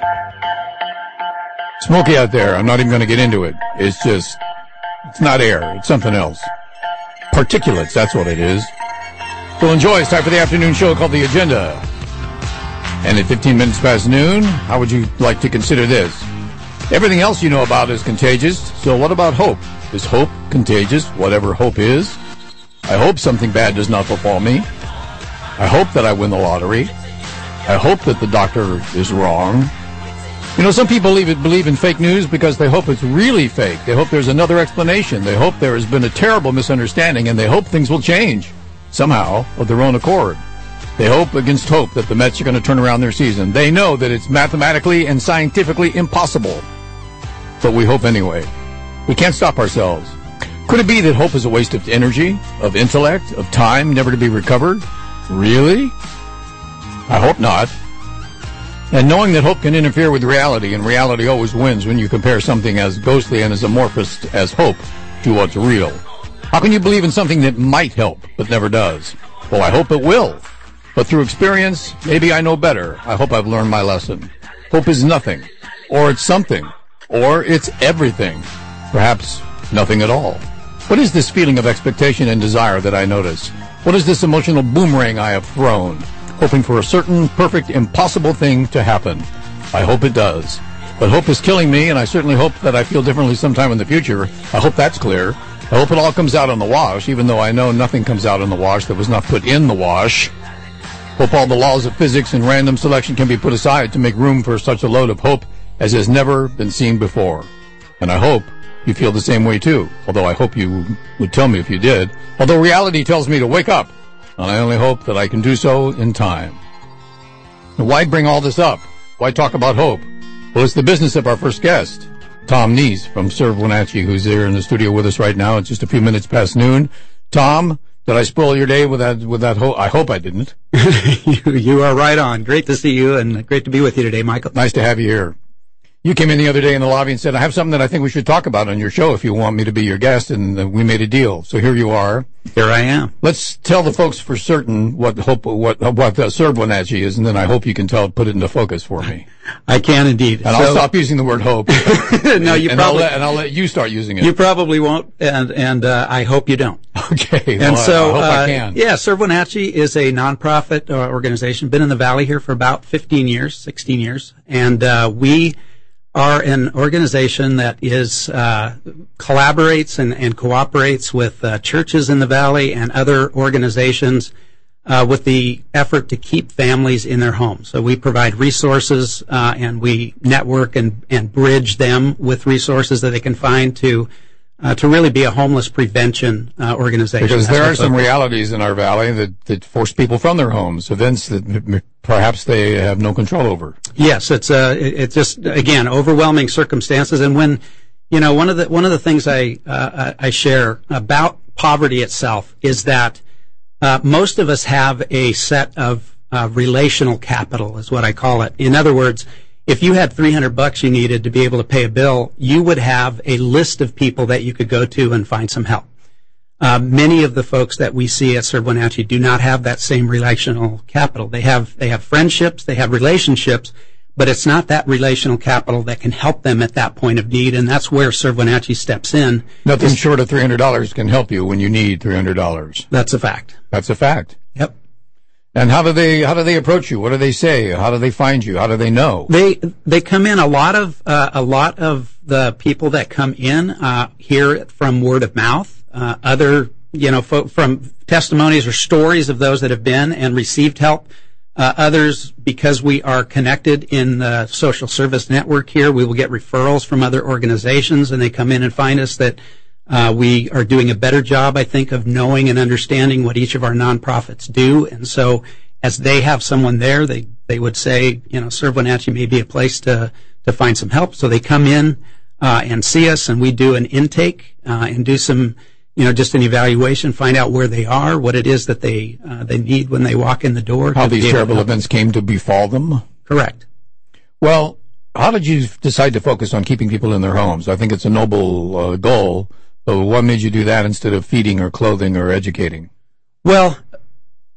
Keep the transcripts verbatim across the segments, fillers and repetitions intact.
Smoky out there. I'm not even going to get into it. It's just, it's not air. It's something else. Particulates, that's what it is. So enjoy. It's time for the afternoon show called The Agenda. And at fifteen minutes past noon, how would you like to consider this? Everything else you know about is contagious. So what about hope? Is hope contagious? Whatever hope is. I hope something bad does not befall me. I hope that I win the lottery. I hope that the doctor is wrong. You know, some people believe, believe in fake news because they hope it's really fake. They hope there's another explanation. They hope there has been a terrible misunderstanding, and they hope things will change somehow of their own accord. They hope against hope that the Mets are going to turn around their season. They know that it's mathematically and scientifically impossible, but we hope anyway. We can't stop ourselves. Could it be that hope is a waste of energy, of intellect, of time, never to be recovered? Really? I hope not. And knowing that hope can interfere with reality, and reality always wins when you compare something as ghostly and as amorphous as hope to what's real. How can you believe in something that might help, but never does? Well, I hope it will. But through experience, maybe I know better. I hope I've learned my lesson. Hope is nothing, or it's something, or it's everything. Perhaps nothing at all. What is this feeling of expectation and desire that I notice? What is this emotional boomerang I have thrown? Hoping for a certain, perfect, impossible thing to happen. I hope it does. But hope is killing me, and I certainly hope that I feel differently sometime in the future. I hope that's clear. I hope it all comes out on the wash, even though I know nothing comes out on the wash that was not put in the wash. Hope all the laws of physics and random selection can be put aside to make room for such a load of hope as has never been seen before. And I hope you feel the same way too, although I hope you would tell me if you did. Although reality tells me to wake up, and I only hope that I can do so in time. Now, why bring all this up? Why talk about hope? Well, it's the business of our first guest, Tom Neese from Serve Wenatchee, who's here in the studio with us right now. It's just a few minutes past noon. Tom, did I spoil your day with that, with that hope? I hope I didn't. you, you are right on. Great to see you, and great to be with you today, Michael. Nice to have you here. You came in the other day in the lobby and said, I have something that I think we should talk about on your show if you want me to be your guest, and we made a deal. So here you are. Here I am. Let's tell the folks for certain what hope, what, what uh, Serve Wenatchee is, and then I hope you can tell, put it into focus for me. I can indeed. And so, I'll stop using the word hope. no, you and probably, I'll let, and I'll let you start using it. You probably won't, and, and, uh, I hope you don't. Okay. And well, so, I, I hope uh, I can. yeah, Serve Wenatchee is a nonprofit uh, organization. Been in the Valley here for about fifteen years, sixteen years. And, uh, we, are an organization that is uh collaborates and, and cooperates with uh, churches in the Valley and other organizations uh with the effort to keep families in their homes. So we provide resources uh and we network and, and bridge them with resources that they can find to uh to really be a homeless prevention uh, organization. Because That's there are some focus. realities in our Valley that, that force people from their homes, events that perhaps they have no control over. Yes, it's uh, it, it's just again overwhelming circumstances, and when you know one of the one of the things I uh, I share about poverty itself is that uh, most of us have a set of uh, relational capital, is what I call it. In other words, if you had three hundred bucks you needed to be able to pay a bill, you would have a list of people that you could go to and find some help. Uh, many of the folks that we see at Serve Wenatchee do not have that same relational capital. They have, they have friendships, they have relationships, but it's not that relational capital that can help them at that point of need, and that's where Serve Wenatchee steps in. Nothing it's, short of three hundred dollars can help you when you need three hundred dollars. That's a fact. That's a fact. Yep. And how do they, how do they approach you? What do they say? How do they find you? How do they know? They, they come in, a lot of, uh, a lot of the people that come in, uh, hear from word of mouth. Uh, other, you know, fo- from testimonies or stories of those that have been and received help. Uh, others, because we are connected in the social service network here, we will get referrals from other organizations, and they come in and find us that uh, we are doing a better job, I think, of knowing and understanding what each of our nonprofits do. And so, as they have someone there, they they would say, you know, Serve Wenatchee may be a place to to find some help. So they come in uh, and see us, and we do an intake uh, and do some. You know, just an evaluation, find out where they are, what it is that they uh, they need when they walk in the door. How these terrible events came to befall them? Correct. Well, how did you decide to focus on keeping people in their homes? I think it's a noble uh, goal, but what made you do that instead of feeding or clothing or educating? Well,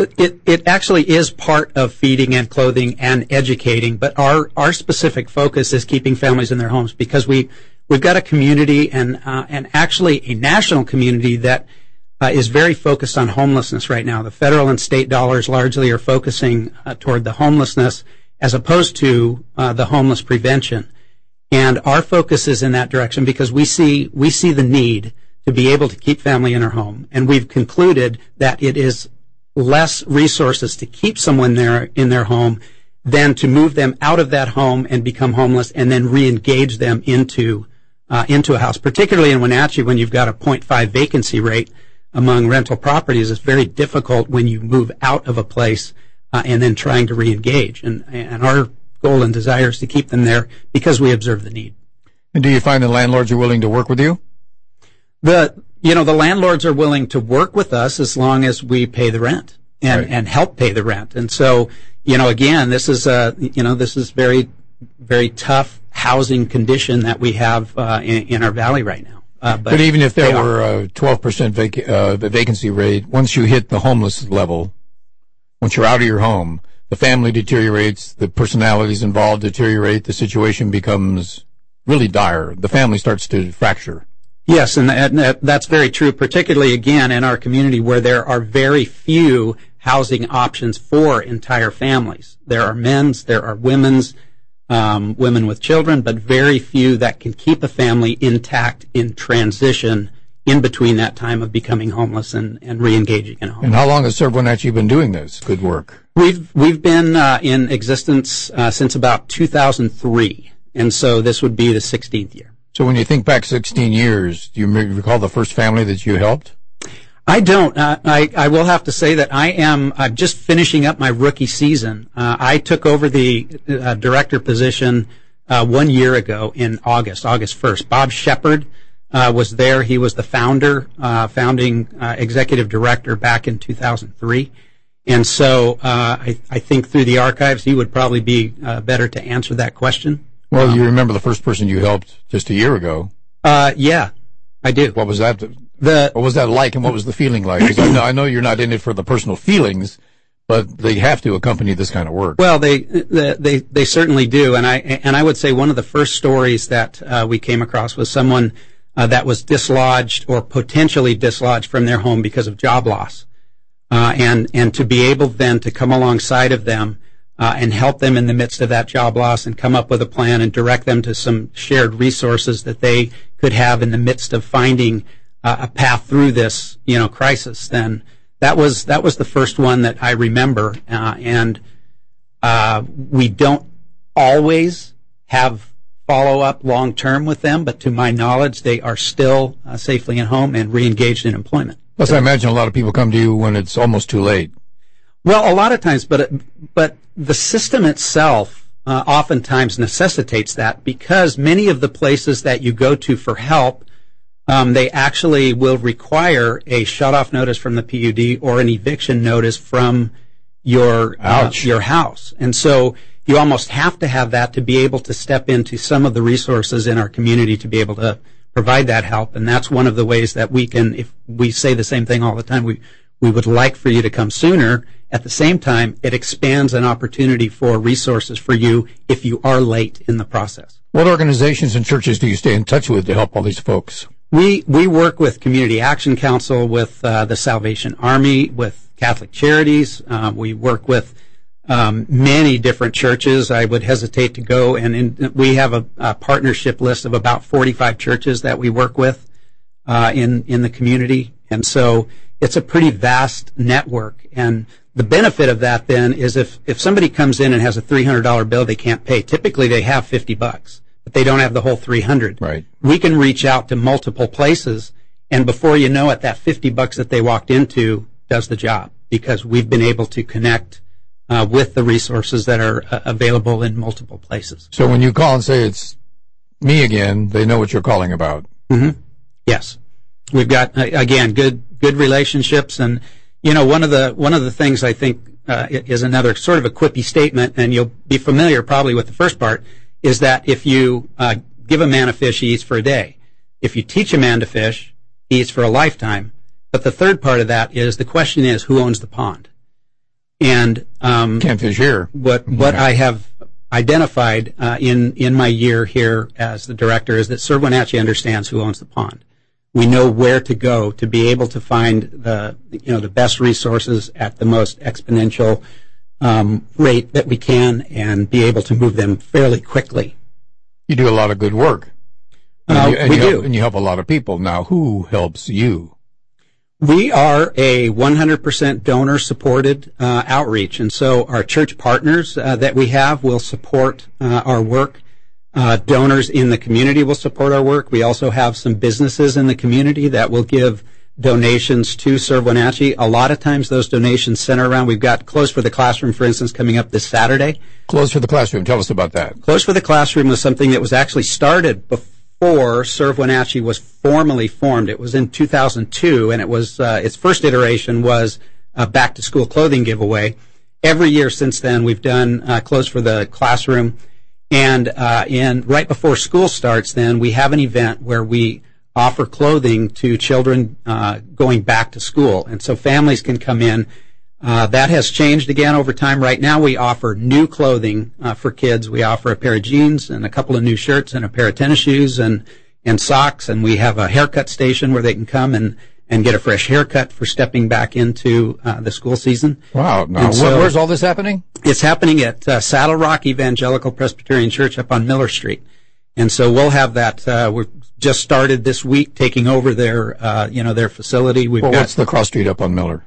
It it actually is part of feeding and clothing and educating, but our our specific focus is keeping families in their homes because we we've got a community and uh, and actually a national community that uh, is very focused on homelessness right now. The federal and state dollars largely are focusing uh, toward the homelessness as opposed to uh, the homeless prevention, and our focus is in that direction because we see we see the need to be able to keep family in their home, and we've concluded that it is less resources to keep someone there in their home than to move them out of that home and become homeless and then re-engage them into uh, into a house. Particularly in Wenatchee, when you've got a zero point five vacancy rate among rental properties, it's very difficult when you move out of a place uh, and then trying to re-engage. And, and our goal and desire is to keep them there because we observe the need. And do you find the landlords are willing to work with you? The You know, the landlords are willing to work with us as long as we pay the rent and, right. and help pay the rent. And so, you know, again, this is a, you know, this is very, very tough housing condition that we have uh, in, in our valley right now. Uh, but, but even if there were a twelve percent vac- uh, vacancy rate, once you hit the homeless level, once you're out of your home, the family deteriorates, the personalities involved deteriorate, the situation becomes really dire. The family starts to fracture. Yes, and that, that's very true, particularly, again, in our community where there are very few housing options for entire families. There are men's, there are women's, um, women with children, but very few that can keep a family intact in transition in between that time of becoming homeless and, and re-engaging in a home. And how long has Serve Wenatchee been doing this good work? We've, we've been uh, in existence uh, since about two thousand three, and so this would be the sixteenth year. So when you think back sixteen years, do you recall the first family that you helped? I don't. Uh, I, I will have to say that I am I'm just finishing up my rookie season. Uh, I took over the uh, director position uh, one year ago in August, August first. Bob Shepard uh, was there. He was the founder, uh, founding uh, executive director back in two thousand three. And so uh, I, I think through the archives, he would probably be uh, better to answer that question. Well, um, you remember the first person you helped just a year ago. Uh, yeah, I do. What was that? The, what was that like, and what was the feeling like? 'Cause I know, I know you're not in it for the personal feelings, but they have to accompany this kind of work. Well, they they they certainly do, and I and I would say one of the first stories that uh, we came across was someone uh, that was dislodged or potentially dislodged from their home because of job loss, uh, and and to be able then to come alongside of them. Uh, and help them in the midst of that job loss and come up with a plan and direct them to some shared resources that they could have in the midst of finding uh, a path through this, you know, crisis. Then that was that was the first one that I remember, uh, and uh, we don't always have follow up long term with them, but to my knowledge, they are still uh, safely at home and re-engaged in employment. Plus, I imagine a lot of people come to you when it's almost too late. Well, a lot of times, but but the system itself uh, oftentimes necessitates that because many of the places that you go to for help, um, they actually will require a shut-off notice from the P U D or an eviction notice from your uh, your house, and so you almost have to have that to be able to step into some of the resources in our community to be able to provide that help, and that's one of the ways that we can. If we say the same thing all the time, we we would like for you to come sooner. At the same time, it expands an opportunity for resources for you if you are late in the process. What organizations and churches do you stay in touch with to help all these folks? We we work with Community Action Council, with uh, the Salvation Army, with Catholic Charities. Uh, we work with um, many different churches. I would hesitate to go, and in, we have a, a partnership list of about forty-five churches that we work with uh, in in the community, and so it's a pretty vast network. And the benefit of that then is if, if somebody comes in and has a three hundred dollars bill they can't pay, typically they have fifty bucks, but they don't have the whole three hundred. Right. We can reach out to multiple places, and before you know it, that fifty bucks that they walked into does the job because we've been able to connect uh, with the resources that are uh, available in multiple places. So when you call and say it's me again, they know what you're calling about. Mm-hmm. Yes. We've got, uh, again, good good relationships, and you know, one of the one of the things I think uh, is another sort of a quippy statement, and you'll be familiar probably with the first part, is that if you uh, give a man a fish, he eats for a day. If you teach a man to fish, he eats for a lifetime. But the third part of that is the question is who owns the pond? And um, can't fish here. What what I have identified uh, in in my year here as the director is that Serve Wenatchee understands who owns the pond. We know where to go to be able to find the you know the best resources at the most exponential um, rate that we can, and be able to move them fairly quickly. You do a lot of good work. And uh, you, and we you do, help, and you help a lot of people. Now, who helps you? We are a one hundred percent donor-supported uh, outreach, and so our church partners uh, that we have will support uh, our work. Uh, donors in the community will support our work. We also have some businesses in the community that will give donations to Serve Wenatchee. A lot of times those donations center around, we've got Close for the Classroom, for instance, coming up this Saturday. Close for the Classroom. Tell us about that. Close for the Classroom was something that was actually started before Serve Wenatchee was formally formed. It was in two thousand two, and it was uh, its first iteration was a back-to-school clothing giveaway. Every year since then, we've done uh, Close for the Classroom. And uh, in right before school starts, then we have an event where we offer clothing to children uh, going back to school, and so families can come in. Uh, that has changed again over time. Right now, we offer new clothing uh, for kids. We offer a pair of jeans and a couple of new shirts and a pair of tennis shoes and and socks, and we have a haircut station where they can come and and get a fresh haircut for stepping back into uh, the school season. Wow. Now, so, where's all this happening? It's happening at uh, Saddle Rock Evangelical Presbyterian Church up on Miller Street. And so we'll have that. Uh, we're just started this week taking over their, uh, you know, their facility. We've well, got, what's the cross street up on Miller?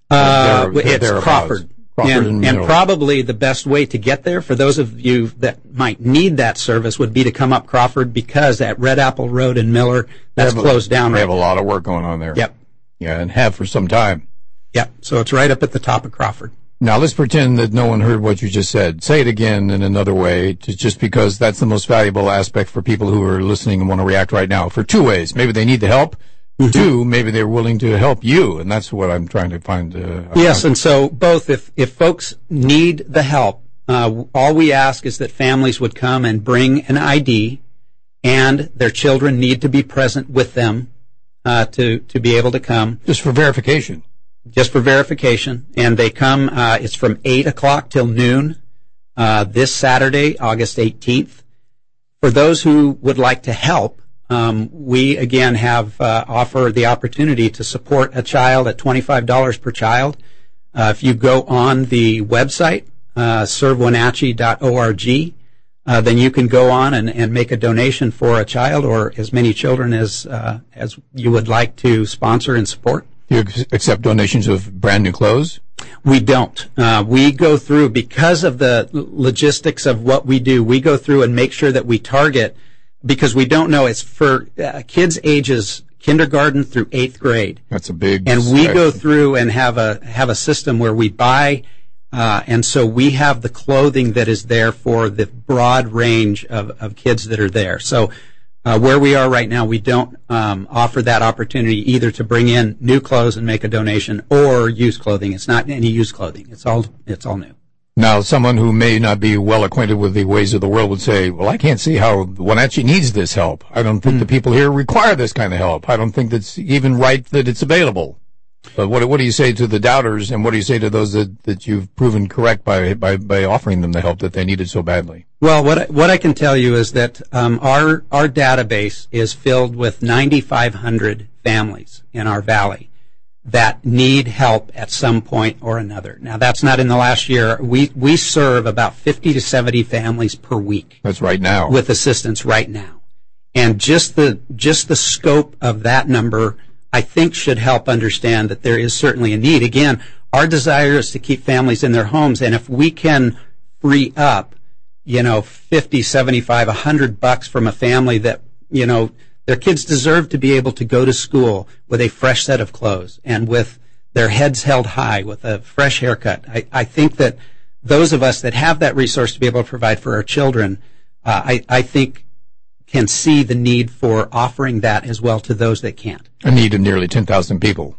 Uh, they're, they're, it's they're Crawford. Crawford and, and probably the best way to get there for those of you that might need that service would be to come up Crawford, because at Red Apple Road in Miller, that's closed down they right have a lot of work going on there. Yep. Yeah, and have for some time. Yep. So it's right up at the top of Crawford. Now, let's pretend that no one heard what you just said. Say it again in another way, to, just because that's the most valuable aspect for people who are listening and want to react right now. For two ways. Maybe they need the help. Mm-hmm. Two, maybe they're willing to help you, and that's what I'm trying to find. Uh, yes, and so both. If, if folks need the help, uh, all we ask is that families would come and bring an I D, and their children need to be present with them uh, to, to be able to come. Just for verification. Just for verification, and they come. Uh, it's from eight o'clock till noon uh, this Saturday, August eighteenth. For those who would like to help, um, we again have uh, offer the opportunity to support a child at twenty-five dollars per child. Uh, if you go on the website, uh, serve wenatchee dot org, uh, then you can go on and, and make a donation for a child or as many children as uh, as you would like to sponsor and support. Do you accept donations of brand new clothes? We don't. Uh, we go through, because of the logistics of what we do, we go through and make sure that we target, because we don't know, it's for uh, kids ages kindergarten through eighth grade. That's a big And we section. go through and have a have a system where we buy, uh, and so we have the clothing that is there for the broad range of, of kids that are there. So Uh, where we are right now, we don't um, offer that opportunity either to bring in new clothes and make a donation or used clothing. It's not any used clothing. It's all it's all new. Now, someone who may not be well acquainted with the ways of the world would say, well, I can't see how Wenatchee needs this help. I don't think mm. the people here require this kind of help. I don't think that's even right that it's available. But what, what do you say to the doubters, and what do you say to those that, that you've proven correct by, by, by offering them the help that they needed so badly? Well, what I, what I can tell you is that um, our our database is filled with ninety-five hundred families in our valley that need help at some point or another. Now, that's not in the last year. We we serve about fifty to seventy families per week. That's right now. With assistance right now. And just the just the scope of that number, I think, should help understand that there is certainly a need. Again, our desire is to keep families in their homes, and if we can free up, you know, fifty, seventy-five, a hundred bucks from a family that, you know, their kids deserve to be able to go to school with a fresh set of clothes and with their heads held high, with a fresh haircut. I, I think that those of us that have that resource to be able to provide for our children, uh, I, I think can see the need for offering that as well to those that can't. A need of nearly ten thousand people.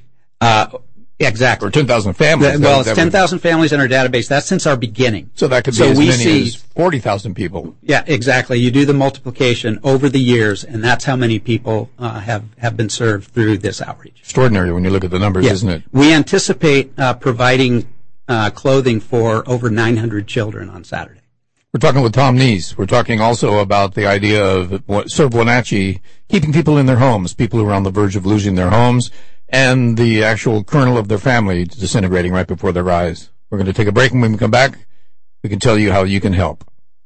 Uh, exactly. Or ten thousand families. Well, it's ten thousand families in our database. That's since our beginning. So that could be so as we many see, as forty thousand people. Yeah, exactly. You do the multiplication over the years, and that's how many people uh, have, have been served through this outreach. Extraordinary when you look at the numbers, yeah. isn't it? We anticipate uh, providing uh, clothing for over nine hundred children on Saturday. We're talking with Tom Neese. We're talking also about the idea of Serve Wenatchee keeping people in their homes, people who are on the verge of losing their homes, and the actual kernel of their family disintegrating right before their eyes. We're going to take a break, and when we come back, we can tell you how you can help.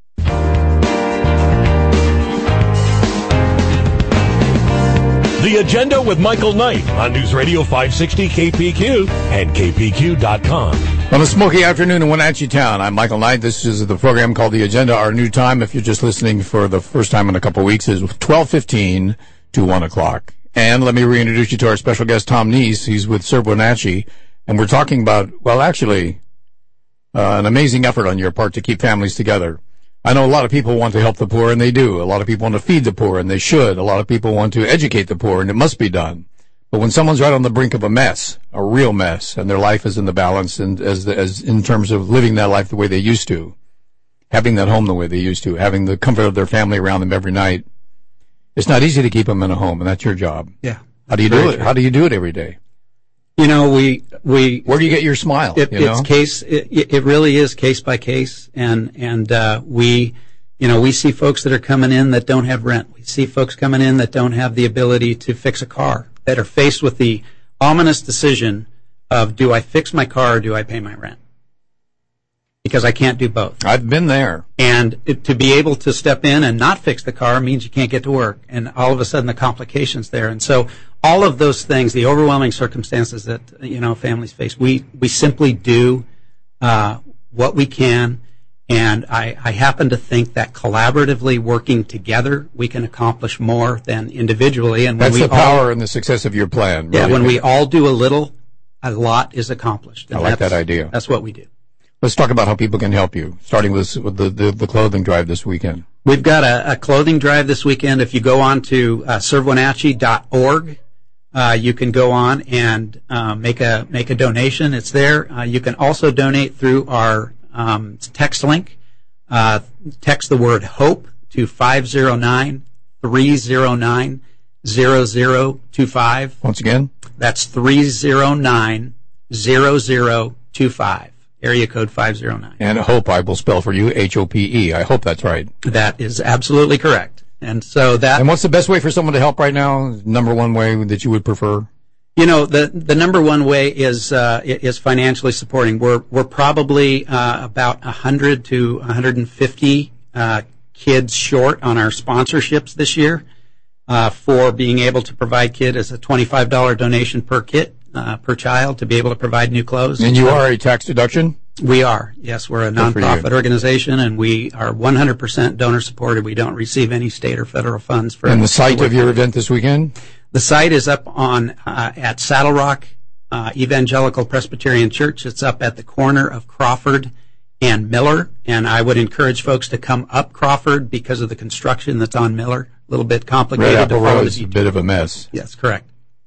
The Agenda with Michael Knight on News Radio five sixty K P Q and K P Q dot com. On a smoky afternoon in Wenatchee Town, I'm Michael Knight. This is the program called The Agenda. Our new time, if you're just listening for the first time in a couple of weeks, is twelve fifteen to one o'clock. And let me reintroduce you to our special guest, Tom Neese. He's with Serve Wenatchee, and we're talking about, well, actually, uh, an amazing effort on your part to keep families together. I know a lot of people want to help the poor, and they do. A lot of people want to feed the poor, and they should. A lot of people want to educate the poor, and it must be done. But when someone's right on the brink of a mess, a real mess, and their life is in the balance, and as as in terms of living that life the way they used to, having that home the way they used to, having the comfort of their family around them every night, it's not easy to keep them in a home, and that's your job. Yeah. How do you do it? How do you do it every day? You know, we we where do you get your smile? It, you know? It's case. It, it really is case by case, and and uh, we, you know, we see folks that are coming in that don't have rent. We see folks coming in that don't have the ability to fix a car, that are faced with the ominous decision of, do I fix my car or do I pay my rent? Because I can't do both. I've been there. And it, to be able to step in and not fix the car means you can't get to work, and all of a sudden the complications there. And so all of those things, the overwhelming circumstances that, you know, families face, we we simply do uh, what we can. And I, I happen to think that collaboratively working together, we can accomplish more than individually. And when that's we the power all, and the success of your plan. Really. Yeah, when we all do a little, a lot is accomplished. And I like that idea. That's what we do. Let's talk about how people can help you, starting with, with the, the, the clothing drive this weekend. We've got a, a clothing drive this weekend. If you go on to uh, serve wenatchee dot org, uh, you can go on and uh, make a make a donation. It's there. Uh, you can also donate through our um, text link. Uh, text the word HOPE to five zero nine, three zero nine, zero zero two five. Once again? That's three zero nine, zero zero two five. Area code five zero nine. And HOPE I will spell for you, H O P E. I hope that's right. That is absolutely correct. And so that. And what's the best way for someone to help right now? Number one way that you would prefer? You know, the the number one way is uh, is financially supporting. We're we're probably uh, about one hundred to one hundred fifty uh, kids short on our sponsorships this year uh, for being able to provide kid as a twenty-five dollars donation per kit. Uh, per child to be able to provide new clothes. And you are a tax deduction? We are. Yes, we're a Good nonprofit organization, and we are one hundred percent donor supported. We don't receive any state or federal funds for. And the site of your event this weekend? The site is up on uh, at Saddle Rock uh, Evangelical Presbyterian Church. It's up at the corner of Crawford and Miller, and I would encourage folks to come up Crawford because of the construction that's on Miller. A little bit complicated. Red Apple to follow Road the is a details. bit of a mess. Yes, correct.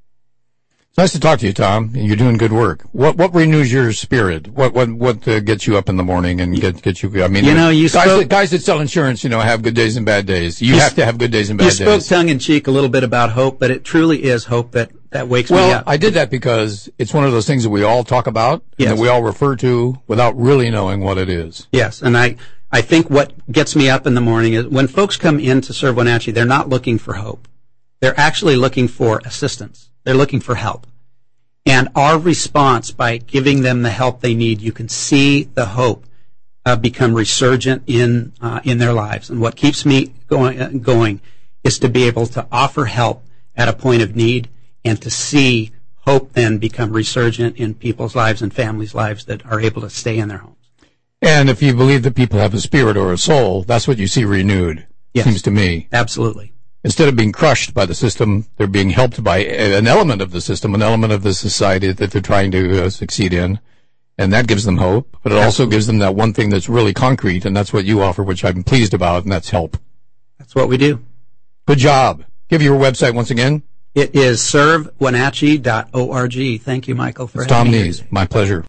It's nice to talk to you, Tom. You're doing good work. What what renews your spirit? What what what uh, gets you up in the morning and get get you? I mean, you know, you guys, spoke, that, guys that sell insurance, you know, have good days and bad days. You, you have to have good days and bad you days. You spoke tongue in cheek a little bit about hope, but it truly is hope that that wakes well, me up. Well, I did that because it's one of those things that we all talk about yes. and that we all refer to without really knowing what it is. Yes, and I I think what gets me up in the morning is when folks come in to Serve Wenatchee, they're not looking for hope. They're actually looking for assistance. They're looking for help. And our response, by giving them the help they need, you can see the hope uh, become resurgent in uh, in their lives. And what keeps me going, uh, going is to be able to offer help at a point of need and to see hope then become resurgent in people's lives and families' lives that are able to stay in their homes. And if you believe that people have a spirit or a soul, that's what you see renewed, yes. seems to me. Absolutely. Instead of being crushed by the system, they're being helped by an element of the system, an element of the society that they're trying to uh, succeed in. And that gives them hope, but it Absolutely. also gives them that one thing that's really concrete, and that's what you offer, which I'm pleased about, and that's help. That's what we do. Good job. Give your website once again. It is serve wenatchee dot org. Thank you, Michael, for it's having Tom me. Neese. My pleasure.